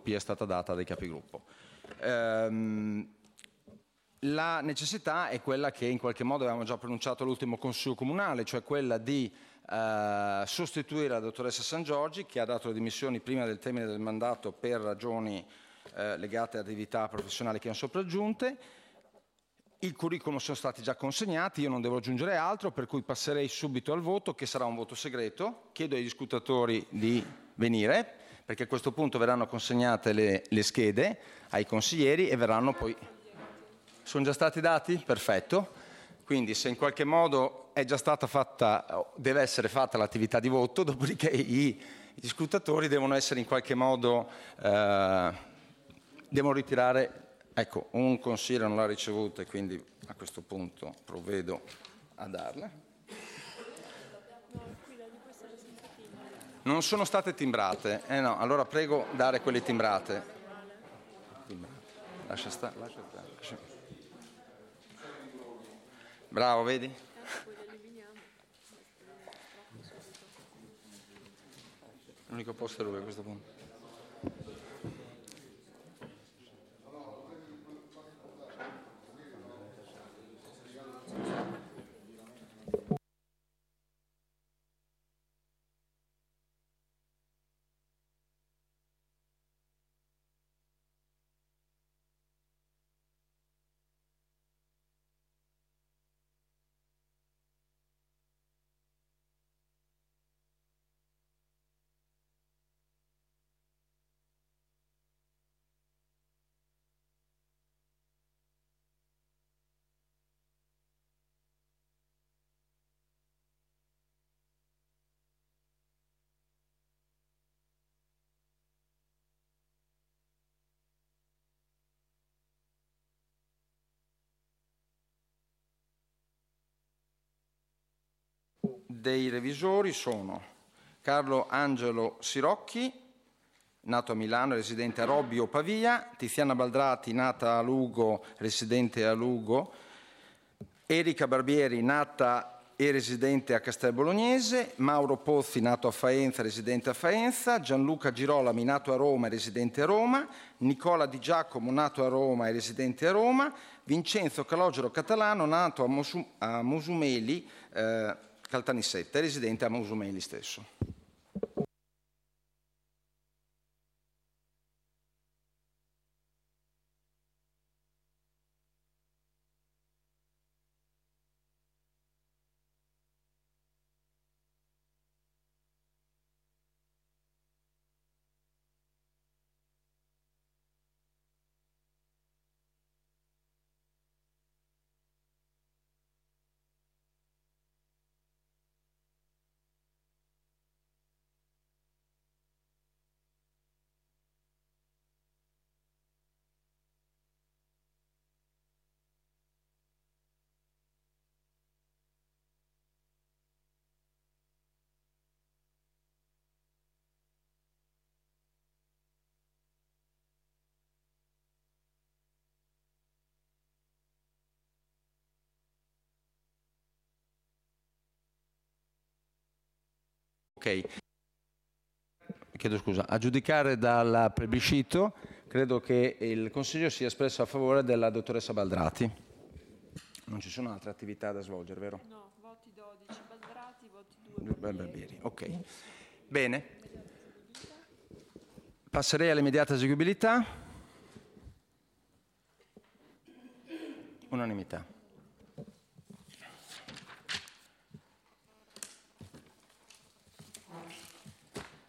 P è stata data dai capigruppo. La necessità è quella che in qualche modo avevamo già pronunciato all'ultimo Consiglio Comunale, cioè quella di sostituire la dottoressa San Giorgi, che ha dato le dimissioni prima del termine del mandato per ragioni legate ad attività professionali che erano sopraggiunte. Il curriculum sono stati già consegnati, io non devo aggiungere altro, per cui passerei subito al voto, che sarà un voto segreto. Chiedo ai discutatori di venire, perché a questo punto verranno consegnate le schede ai consiglieri e verranno poi... Sono già stati dati? Perfetto. Quindi se in qualche modo è già stata fatta, deve essere fatta l'attività di voto, dopodiché i discutatori devono essere in qualche modo, devono ritirare, ecco, un consigliere non l'ha ricevuta e quindi a questo punto provvedo a darla. Non sono state timbrate, no, allora prego dare quelle timbrate. Lascia stare, lascia stare. Bravo, vedi? L'unico posto è lui a questo punto. Dei revisori sono Carlo Angelo Sirocchi, nato a Milano, residente a Robbio, Pavia; Tiziana Baldrati, nata a Lugo, residente a Lugo; Erika Barbieri, nata e residente a Castel Bolognese; Mauro Pozzi, nato a Faenza, residente a Faenza; Gianluca Girolami, nato a Roma e residente a Roma; Nicola Di Giacomo, nato a Roma e residente a Roma; Vincenzo Calogero Catalano, nato a Musumeli, Caltanissetta, residente a Musumeli stesso. Ok, chiedo scusa. A giudicare dal plebiscito, credo che il Consiglio sia espresso a favore della dottoressa Baldrati. Non ci sono altre attività da svolgere, vero? No, voti 12 Baldrati, voti 2 Barbieri. Ok, bene. Passerei all'immediata eseguibilità. Unanimità.